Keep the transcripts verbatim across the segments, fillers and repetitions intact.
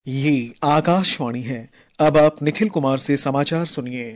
ये आकाशवाणी है। अब आप निखिल कुमार से समाचार सुनिए।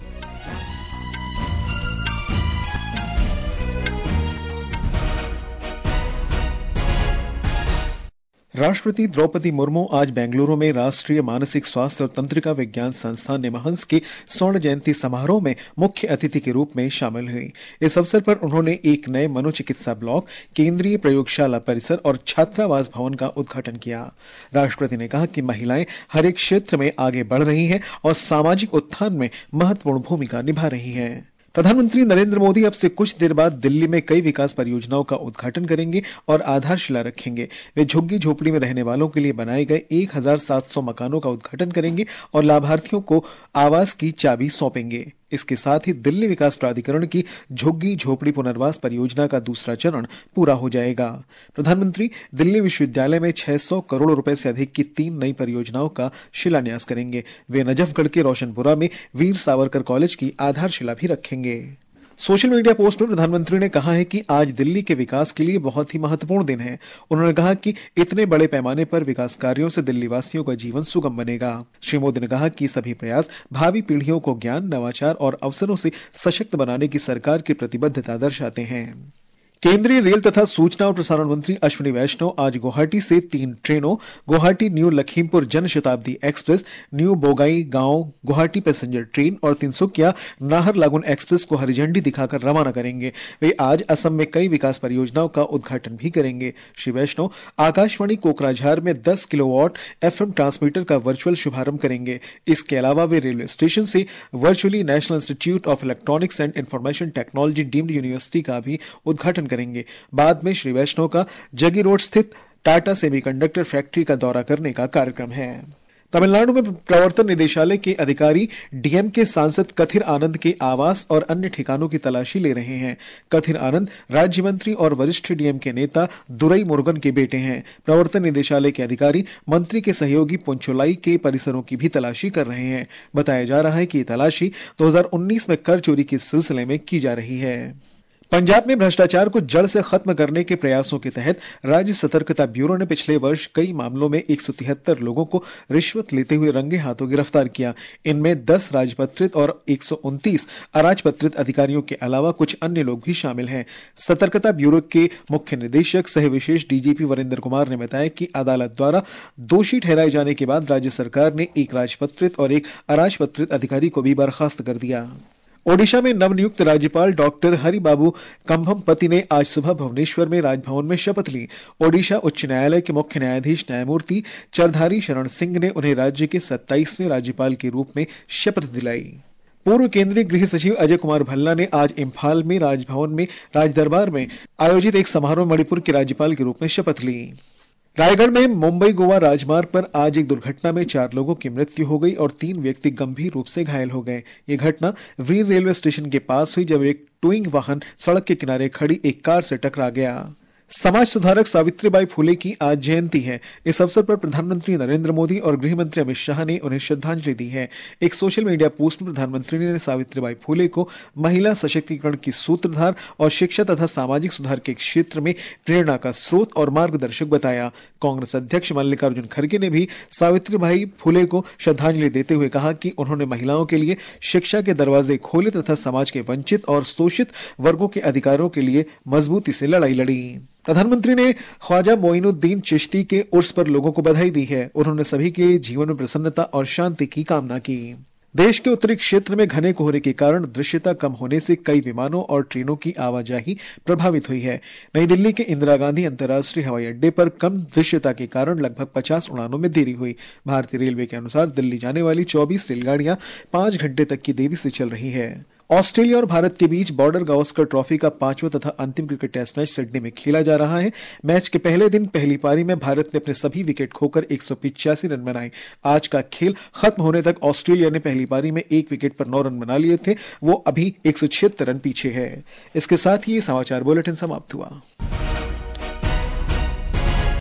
राष्ट्रपति द्रौपदी मुर्मू आज बेंगलुरु में राष्ट्रीय मानसिक स्वास्थ्य और तंत्रिका विज्ञान संस्थान निमहंस के स्वर्ण जयंती समारोह में मुख्य अतिथि के रूप में शामिल हुई। इस अवसर पर उन्होंने एक नए मनोचिकित्सा ब्लॉक, केंद्रीय प्रयोगशाला परिसर और छात्रावास भवन का उद्घाटन किया। राष्ट्रपति ने कहा कि महिलाएं हर एक क्षेत्र में आगे बढ़ रही हैं और सामाजिक उत्थान में महत्वपूर्ण भूमिका निभा रही हैं। प्रधानमंत्री नरेंद्र मोदी अब से कुछ देर बाद दिल्ली में कई विकास परियोजनाओं का उद्घाटन करेंगे और आधारशिला रखेंगे। वे झुग्गी झोपड़ी में रहने वालों के लिए बनाए गए एक हज़ार सात सौ मकानों का उद्घाटन करेंगे और लाभार्थियों को आवास की चाबी सौंपेंगे। इसके साथ ही दिल्ली विकास प्राधिकरण की झुग्गी झोपड़ी पुनर्वास परियोजना का दूसरा चरण पूरा हो जाएगा। प्रधानमंत्री दिल्ली विश्वविद्यालय में छह सौ करोड़ रुपए से अधिक की तीन नई परियोजनाओं का शिलान्यास करेंगे। वे नजफगढ़ के रोशनपुरा में वीर सावरकर कॉलेज की आधारशिला भी रखेंगे। सोशल मीडिया पोस्ट में प्रधानमंत्री ने कहा है कि आज दिल्ली के विकास के लिए बहुत ही महत्वपूर्ण दिन है। उन्होंने कहा कि इतने बड़े पैमाने पर विकास कार्यों से दिल्ली वासियों का जीवन सुगम बनेगा। श्री मोदी ने कहा कि सभी प्रयास भावी पीढ़ियों को ज्ञान, नवाचार और अवसरों से सशक्त बनाने की सरकार की प्रतिबद्धता दर्शाते हैं। केंद्रीय रेल तथा सूचना और प्रसारण मंत्री अश्विनी वैष्णव आज गुवाहाटी से तीन ट्रेनों, Guwahati new Lakhimpur Jan Shatabdi express, new बोगाई गांव गुवाहाटी पैसेंजर ट्रेन और तिनसुकिया नाहरलागुन एक्सप्रेस को हरी झंडी दिखाकर रवाना करेंगे। वे आज असम में कई विकास परियोजनाओं का उद्घाटन भी करेंगे। श्री वैष्णव आकाशवाणी कोकराझार में दस किलोवाट एफएम ट्रांसमीटर का वर्चुअल शुभारंभ करेंगे। इसके अलावा वे रेलवे स्टेशन से virtually national institute of electronics and information technology deemed university का भी उद्घाटन करेंगे। बाद में श्री वैष्णव का जगी रोड स्थित टाटा सेमीकंडक्टर फैक्ट्री का दौरा करने का कार्यक्रम है। तमिलनाडु में प्रवर्तन निदेशालय के अधिकारी डीएम के सांसद कथिर आनंद के आवास और अन्य ठिकानों की तलाशी ले रहे हैं। कथिर आनंद राज्य मंत्री और वरिष्ठ डीएम के नेता दुरई मुरुगन के बेटे हैं। प्रवर्तन निदेशालय के अधिकारी मंत्री के सहयोगी पुंचोलाई के परिसरों की भी तलाशी कर रहे हैं। बताया जा रहा है कि ये तलाशी दो हज़ार उन्नीस में कर चोरी के सिलसिले में की जा रही है। पंजाब में भ्रष्टाचार को जड़ से खत्म करने के प्रयासों के तहत राज्य सतर्कता ब्यूरो ने पिछले वर्ष कई मामलों में एक सौ तिहत्तर लोगों को रिश्वत लेते हुए रंगे हाथों गिरफ्तार किया। इनमें दस राजपत्रित और एक सौ उनतीस अराजपत्रित अधिकारियों के अलावा कुछ अन्य लोग भी शामिल हैं। सतर्कता ब्यूरो के मुख्य निदेशक सह विशेष डीजीपी वरिंदर कुमार ने बताया कि अदालत द्वारा दोषी ठहराए जाने के बाद राज्य सरकार ने एक राजपत्रित और एक अराजपत्रित अधिकारी को भी बर्खास्त कर दिया। ओडिशा में नवनियुक्त राज्यपाल डॉक्टर हरिबाबू कंभमपति ने आज सुबह भुवनेश्वर में राजभवन में शपथ ली। ओडिशा उच्च न्यायालय के मुख्य न्यायाधीश न्यायमूर्ति चरधारी शरण सिंह ने उन्हें राज्य के सत्ताईसवें राज्यपाल के रूप में शपथ दिलाई। पूर्व केंद्रीय गृह सचिव अजय कुमार भल्ला ने आज इम्फाल में राजभवन में राजदरबार में आयोजित एक समारोह में मणिपुर के राज्यपाल के रूप में शपथ ली। रायगढ़ में मुंबई गोवा राजमार्ग पर आज एक दुर्घटना में चार लोगों की मृत्यु हो गई और तीन व्यक्ति गंभीर रूप से घायल हो गए। ये घटना वीर रेलवे स्टेशन के पास हुई जब एक टोइंग वाहन सड़क के किनारे खड़ी एक कार से टकरा गया। समाज सुधारक सावित्रीबाई फुले की आज जयंती है। इस अवसर पर प्रधानमंत्री नरेंद्र मोदी और गृह मंत्री अमित शाह ने उन्हें श्रद्धांजलि दी है। एक सोशल मीडिया पोस्ट में प्रधानमंत्री ने सावित्रीबाई फुले को महिला सशक्तिकरण की सूत्रधार और शिक्षा तथा सामाजिक सुधार के क्षेत्र में प्रेरणा का स्रोत और मार्गदर्शक बताया। कांग्रेस अध्यक्ष मल्लिकार्जुन खड़गे ने भी सावित्रीबाई फुले को श्रद्धांजलि देते हुए कहा कि उन्होंने महिलाओं के लिए शिक्षा के दरवाजे खोले तथा समाज के वंचित और शोषित वर्गों के अधिकारों के लिए मजबूती से लड़ाई लड़ी। प्रधानमंत्री ने ख्वाजा मोइनुद्दीन चिश्ती के उर्स पर लोगों को बधाई दी है। उन्होंने सभी के जीवन में प्रसन्नता और शांति की कामना की। देश के उत्तरी क्षेत्र में घने कोहरे के कारण दृश्यता कम होने से कई विमानों और ट्रेनों की आवाजाही प्रभावित हुई है। नई दिल्ली के इंदिरा गांधी अंतर्राष्ट्रीय हवाई अड्डे पर कम दृश्यता के कारण लगभग पचास उड़ानों में देरी हुई। भारतीय रेलवे के अनुसार दिल्ली जाने वाली चौबीस रेलगाड़ियां पांच घंटे तक की देरी से चल रही है। ऑस्ट्रेलिया और भारत के बीच बॉर्डर गावस्कर ट्रॉफी का पांचवा तथा अंतिम क्रिकेट टेस्ट मैच सिडनी में खेला जा रहा है। मैच के पहले दिन पहली पारी में भारत ने अपने सभी विकेट खोकर एक सौ पिचासी रन बनाए। आज का खेल खत्म होने तक ऑस्ट्रेलिया ने पहली पारी में एक विकेट पर नौ रन बना लिए थे। वो अभी एक सौ छिहत्तर रन पीछे है। इसके साथ ही ये समाचार बुलेटिन समाप्त हुआ।